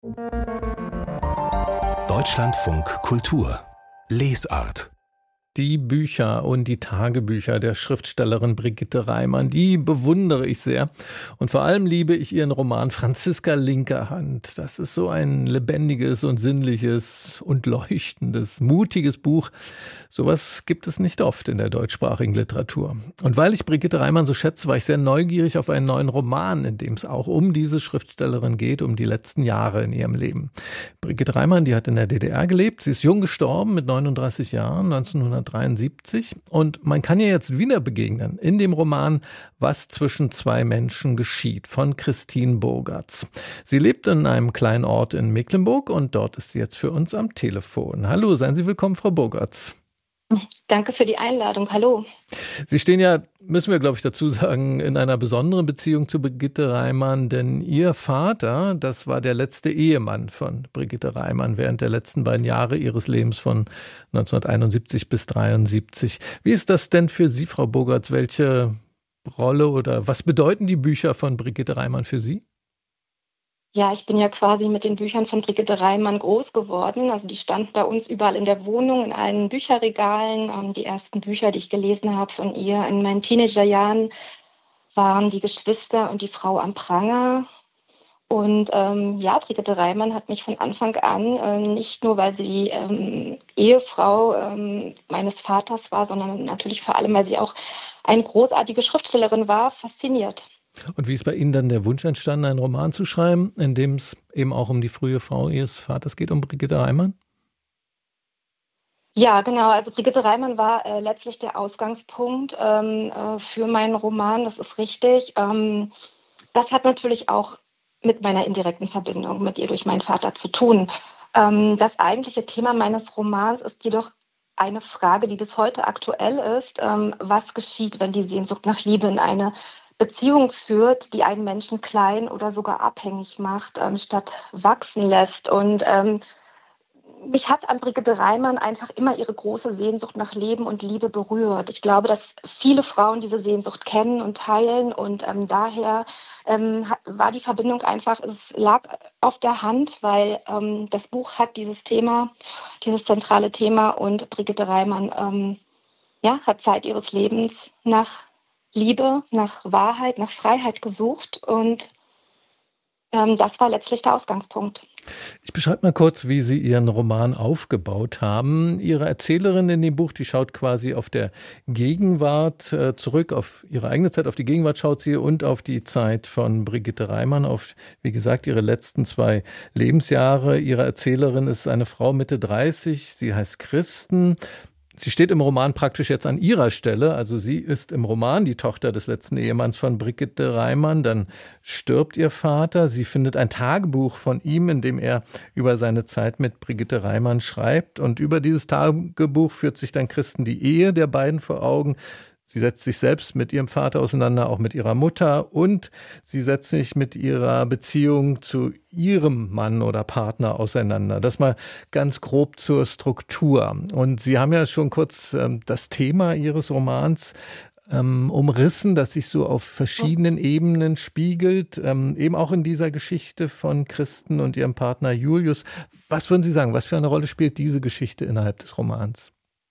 Deutschlandfunk Kultur Lesart. Die Bücher und die Tagebücher der Schriftstellerin Brigitte Reimann, die bewundere ich sehr. Und vor allem liebe ich ihren Roman Franziska linker Hand. Das ist so ein lebendiges und sinnliches und leuchtendes, mutiges Buch. Sowas gibt es nicht oft in der deutschsprachigen Literatur. Und weil ich Brigitte Reimann so schätze, war ich sehr neugierig auf einen neuen Roman, in dem es auch um diese Schriftstellerin geht, um die letzten Jahre in ihrem Leben. Brigitte Reimann, die hat in der DDR gelebt. Sie ist jung gestorben mit 39 Jahren, 1973. Und man kann ihr jetzt wieder begegnen in dem Roman Was zwischen zwei Menschen geschieht von Christine Bogartz. Sie lebt in einem kleinen Ort in Mecklenburg und dort ist sie jetzt für uns am Telefon. Hallo, seien Sie willkommen, Frau Bogartz. Danke für die Einladung. Hallo. Sie stehen ja, müssen wir glaube ich dazu sagen, in einer besonderen Beziehung zu Brigitte Reimann, denn Ihr Vater, das war der letzte Ehemann von Brigitte Reimann während der letzten beiden Jahre ihres Lebens von 1971 bis 1973. Wie ist das denn für Sie, Frau Bogartz? Welche Rolle oder was bedeuten die Bücher von Brigitte Reimann für Sie? Ja, ich bin ja quasi mit den Büchern von Brigitte Reimann groß geworden. Also die standen bei uns überall in der Wohnung, in allen Bücherregalen. Die ersten Bücher, die ich gelesen habe von ihr in meinen Teenagerjahren, waren Die Geschwister und Die Frau am Pranger. Und Brigitte Reimann hat mich von Anfang an, nicht nur, weil sie Ehefrau meines Vaters war, sondern natürlich vor allem, weil sie auch eine großartige Schriftstellerin war, fasziniert. Und wie ist bei Ihnen dann der Wunsch entstanden, einen Roman zu schreiben, in dem es eben auch um die frühe Frau Ihres Vaters geht, um Brigitte Reimann? Ja, genau. Also Brigitte Reimann war letztlich der Ausgangspunkt für meinen Roman, das ist richtig. Das hat natürlich auch mit meiner indirekten Verbindung mit ihr durch meinen Vater zu tun. Das eigentliche Thema meines Romans ist jedoch eine Frage, die bis heute aktuell ist. Was geschieht, wenn die Sehnsucht nach Liebe in eine Beziehung führt, die einen Menschen klein oder sogar abhängig macht, statt wachsen lässt. Und mich hat an Brigitte Reimann einfach immer ihre große Sehnsucht nach Leben und Liebe berührt. Ich glaube, dass viele Frauen diese Sehnsucht kennen und teilen und daher war die Verbindung einfach, es lag auf der Hand, weil das Buch hat dieses Thema, dieses zentrale Thema und Brigitte Reimann hat Zeit ihres Lebens nach Liebe, nach Wahrheit, nach Freiheit gesucht und das war letztlich der Ausgangspunkt. Ich beschreibe mal kurz, wie Sie Ihren Roman aufgebaut haben. Ihre Erzählerin in dem Buch, die schaut quasi auf der Gegenwart zurück, auf ihre eigene Zeit, auf die Gegenwart schaut sie und auf die Zeit von Brigitte Reimann, auf, wie gesagt, ihre letzten 2 Lebensjahre. Ihre Erzählerin ist eine Frau Mitte 30, sie heißt Kristen. Sie steht im Roman praktisch jetzt an ihrer Stelle. Also sie ist im Roman die Tochter des letzten Ehemanns von Brigitte Reimann. Dann stirbt ihr Vater. Sie findet ein Tagebuch von ihm, in dem er über seine Zeit mit Brigitte Reimann schreibt. Und über dieses Tagebuch führt sich dann Kristen die Ehe der beiden vor Augen. Sie setzt sich selbst mit ihrem Vater auseinander, auch mit ihrer Mutter, und sie setzt sich mit ihrer Beziehung zu ihrem Mann oder Partner auseinander. Das mal ganz grob zur Struktur. Und Sie haben ja schon kurz das Thema Ihres Romans umrissen, das sich so auf verschiedenen Ebenen spiegelt, eben auch in dieser Geschichte von Kristen und ihrem Partner Julius. Was würden Sie sagen, was für eine Rolle spielt diese Geschichte innerhalb des Romans?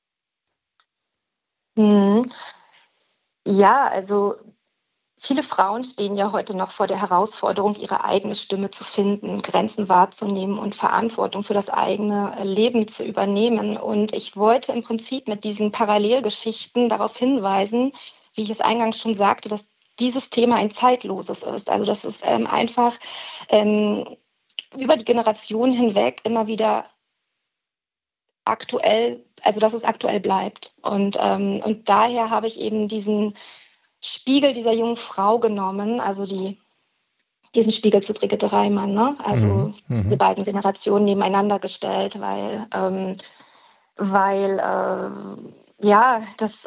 Ja, also viele Frauen stehen ja heute noch vor der Herausforderung, ihre eigene Stimme zu finden, Grenzen wahrzunehmen und Verantwortung für das eigene Leben zu übernehmen. Und ich wollte im Prinzip mit diesen Parallelgeschichten darauf hinweisen, wie ich es eingangs schon sagte, dass dieses Thema ein zeitloses ist. Also dass es einfach über die Generationen hinweg immer wieder aktuell, also dass es aktuell bleibt. Und daher habe ich eben diesen Spiegel dieser jungen Frau genommen, also diesen Spiegel zu Brigitte Reimann, ne? Also diese beiden Generationen nebeneinander gestellt,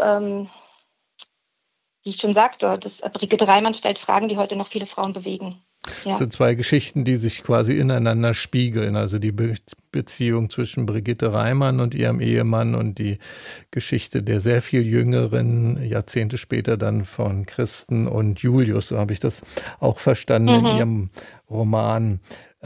wie ich schon sagte, Brigitte Reimann stellt Fragen, die heute noch viele Frauen bewegen. Das sind zwei Geschichten, die sich quasi ineinander spiegeln. Also die Beziehung zwischen Brigitte Reimann und ihrem Ehemann und die Geschichte der sehr viel jüngeren, Jahrzehnte später dann von Christen und Julius. So habe ich das auch verstanden in Ihrem Roman.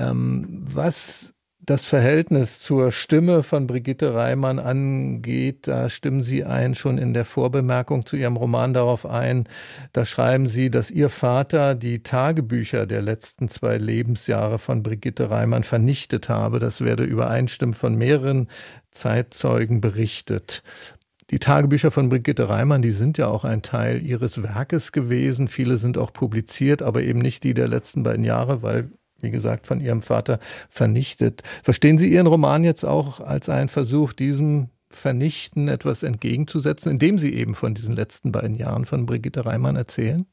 Was das Verhältnis zur Stimme von Brigitte Reimann angeht, da stimmen Sie schon in der Vorbemerkung zu Ihrem Roman darauf ein. Da schreiben Sie, dass Ihr Vater die Tagebücher der letzten 2 Lebensjahre von Brigitte Reimann vernichtet habe. Das werde übereinstimmend von mehreren Zeitzeugen berichtet. Die Tagebücher von Brigitte Reimann, die sind ja auch ein Teil ihres Werkes gewesen. Viele sind auch publiziert, aber eben nicht die der letzten beiden Jahre, weil, wie gesagt, von ihrem Vater vernichtet. Verstehen Sie Ihren Roman jetzt auch als einen Versuch, diesem Vernichten etwas entgegenzusetzen, indem Sie eben von diesen letzten beiden Jahren von Brigitte Reimann erzählen?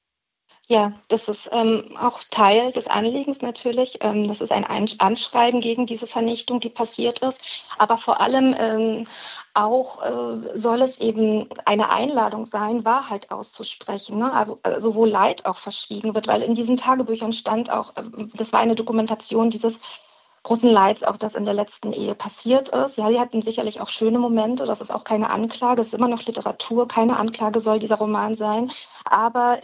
Ja, das ist auch Teil des Anliegens natürlich. Das ist ein Anschreiben gegen diese Vernichtung, die passiert ist. Aber vor allem auch soll es eben eine Einladung sein, Wahrheit auszusprechen, ne? Also wo Leid auch verschwiegen wird, weil in diesen Tagebüchern stand auch, das war eine Dokumentation dieses großen Leids, auch das in der letzten Ehe passiert ist. Ja, sie hatten sicherlich auch schöne Momente, das ist auch keine Anklage, es ist immer noch Literatur, keine Anklage soll dieser Roman sein, aber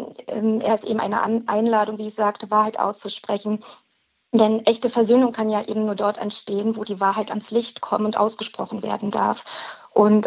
er ist eben eine Einladung, wie ich sagte, Wahrheit auszusprechen. Denn echte Versöhnung kann ja eben nur dort entstehen, wo die Wahrheit ans Licht kommen und ausgesprochen werden darf. Und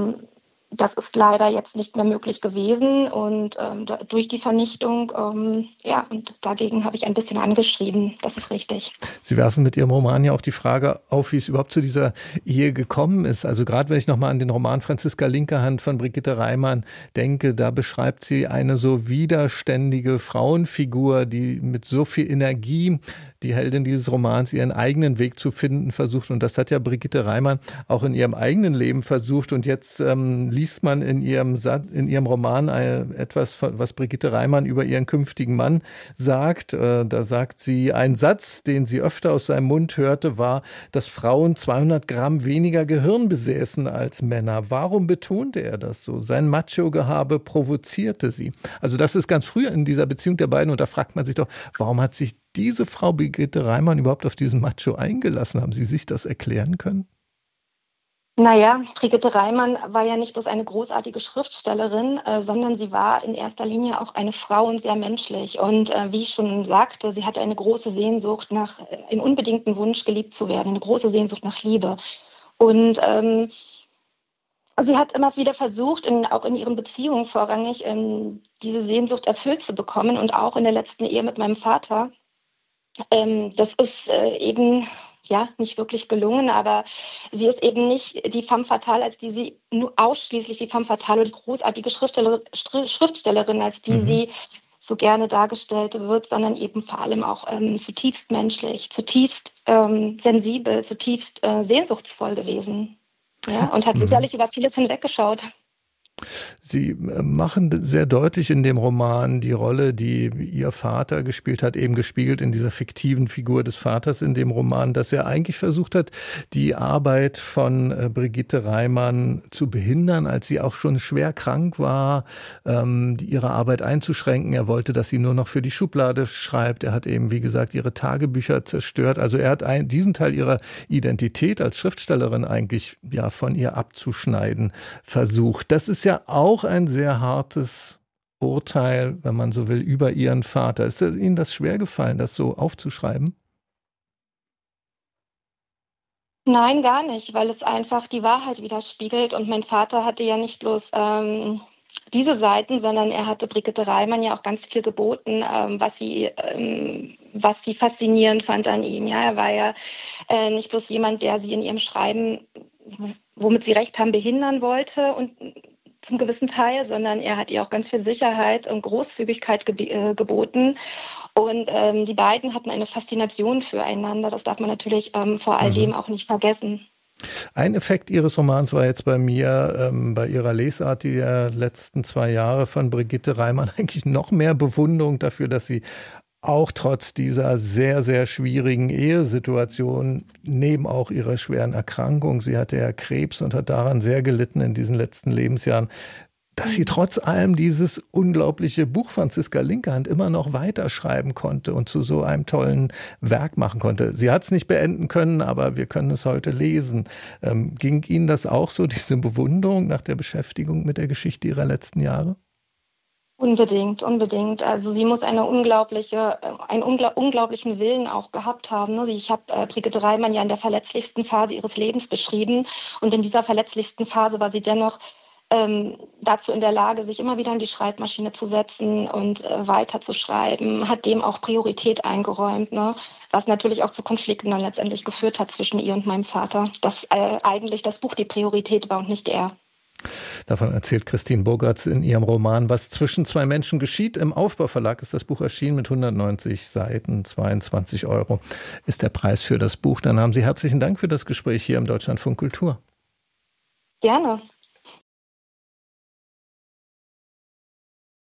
das ist leider jetzt nicht mehr möglich gewesen und durch die Vernichtung, und dagegen habe ich ein bisschen angeschrieben, das ist richtig. Sie werfen mit Ihrem Roman ja auch die Frage auf, wie es überhaupt zu dieser Ehe gekommen ist. Also gerade wenn ich nochmal an den Roman Franziska Linkerhand von Brigitte Reimann denke, da beschreibt sie eine so widerständige Frauenfigur, die mit so viel Energie, die Heldin dieses Romans, ihren eigenen Weg zu finden versucht. Und das hat ja Brigitte Reimann auch in ihrem eigenen Leben versucht. Und jetzt liest man in ihrem Roman etwas, was Brigitte Reimann über ihren künftigen Mann sagt. Da sagt sie, ein Satz, den sie öfter aus seinem Mund hörte, war, dass Frauen 200 Gramm weniger Gehirn besäßen als Männer. Warum betonte er das so? Sein Macho-Gehabe provozierte sie. Also das ist ganz früh in dieser Beziehung der beiden. Und da fragt man sich doch, warum hat sich diese Frau Brigitte Reimann überhaupt auf diesen Macho eingelassen? Haben Sie sich das erklären können? Naja, Brigitte Reimann war ja nicht bloß eine großartige Schriftstellerin, sondern sie war in erster Linie auch eine Frau und sehr menschlich. Und wie ich schon sagte, sie hatte eine große Sehnsucht nach, einen unbedingten Wunsch, geliebt zu werden, eine große Sehnsucht nach Liebe. Und sie hat immer wieder versucht, auch in ihren Beziehungen vorrangig, diese Sehnsucht erfüllt zu bekommen und auch in der letzten Ehe mit meinem Vater. Das ist eben nicht wirklich gelungen, aber sie ist eben nicht die femme fatale, als die sie nur ausschließlich die femme fatale oder die großartige Schriftstellerin, als die sie so gerne dargestellt wird, sondern eben vor allem auch zutiefst menschlich, zutiefst sensibel, zutiefst sehnsuchtsvoll gewesen. Ja, und hat sicherlich über vieles hinweggeschaut. Sie machen sehr deutlich in dem Roman die Rolle, die Ihr Vater gespielt hat, eben gespiegelt in dieser fiktiven Figur des Vaters in dem Roman, dass er eigentlich versucht hat, die Arbeit von Brigitte Reimann zu behindern, als sie auch schon schwer krank war, ihre Arbeit einzuschränken. Er wollte, dass sie nur noch für die Schublade schreibt. Er hat eben, wie gesagt, ihre Tagebücher zerstört. Also er hat diesen Teil ihrer Identität als Schriftstellerin eigentlich von ihr abzuschneiden versucht. Das ist ja auch ein sehr hartes Urteil, wenn man so will, über Ihren Vater. Ist Ihnen das schwer gefallen, das so aufzuschreiben? Nein, gar nicht, weil es einfach die Wahrheit widerspiegelt. Und mein Vater hatte ja nicht bloß diese Seiten, sondern er hatte Brigitte Reimann ja auch ganz viel geboten, was sie faszinierend fand an ihm. Ja, er war ja nicht bloß jemand, der sie in ihrem Schreiben, womit sie recht haben, behindern wollte und zum gewissen Teil, sondern er hat ihr auch ganz viel Sicherheit und Großzügigkeit geboten. Und die beiden hatten eine Faszination füreinander. Das darf man natürlich vor all dem auch nicht vergessen. Ein Effekt Ihres Romans war jetzt bei mir, bei Ihrer Lesart der letzten 2 Jahre von Brigitte Reimann eigentlich noch mehr Bewunderung dafür, dass sie auch trotz dieser sehr, sehr schwierigen Ehesituation, neben auch ihrer schweren Erkrankung, sie hatte ja Krebs und hat daran sehr gelitten in diesen letzten Lebensjahren, dass sie trotz allem dieses unglaubliche Buch Franziska Linkerhand immer noch weiterschreiben konnte und zu so einem tollen Werk machen konnte. Sie hat es nicht beenden können, aber wir können es heute lesen. Ging Ihnen das auch so, diese Bewunderung nach der Beschäftigung mit der Geschichte Ihrer letzten Jahre? Unbedingt, unbedingt. Also sie muss einen unglaublichen Willen auch gehabt haben. Ne? Ich habe Brigitte Reimann ja in der verletzlichsten Phase ihres Lebens beschrieben. Und in dieser verletzlichsten Phase war sie dennoch dazu in der Lage, sich immer wieder an die Schreibmaschine zu setzen und weiterzuschreiben, hat dem auch Priorität eingeräumt, ne? Was natürlich auch zu Konflikten dann letztendlich geführt hat zwischen ihr und meinem Vater, dass eigentlich das Buch die Priorität war und nicht er. Davon erzählt Christine Burgertz in ihrem Roman Was zwischen zwei Menschen geschieht. Im Aufbauverlag ist das Buch erschienen mit 190 Seiten, 22 € ist der Preis für das Buch. Dann haben Sie herzlichen Dank für das Gespräch hier im Deutschlandfunk Kultur. Gerne.